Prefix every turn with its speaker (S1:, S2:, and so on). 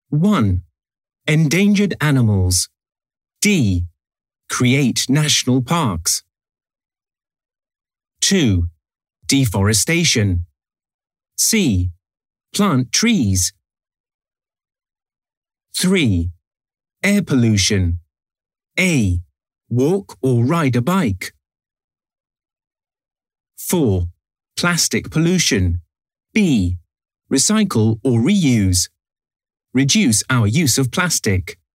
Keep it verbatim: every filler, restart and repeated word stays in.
S1: one. Endangered animals. D. Create national parks. two. Deforestation. C. Plant trees. three. Air pollution. A. Walk or ride a bike. four. Plastic pollution. B. Recycle or reuse. Reduce our use of plastic.